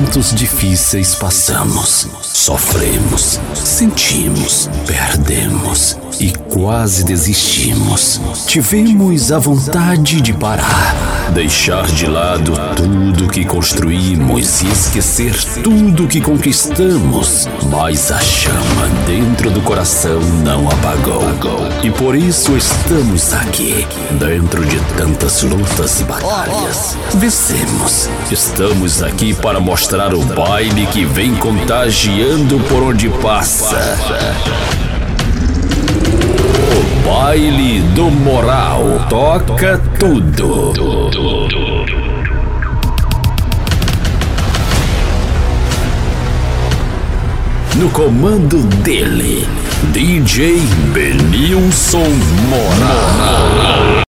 momentos difíceis passamos, sofremos, sentimos, perdemos e quase desistimos. Tivemos a vontade de parar, deixar de lado tudo que construímos e esquecer tudo que conquistamos, mas a chama dentro do coração não apagou. E por isso estamos aqui, dentro de tantas lutas e batalhas. Vencemos. Estamos aqui para mostrar o baile que vem contagiando por onde passa. O baile do Moral toca tudo. No comando dele, DJ Benilson Moral.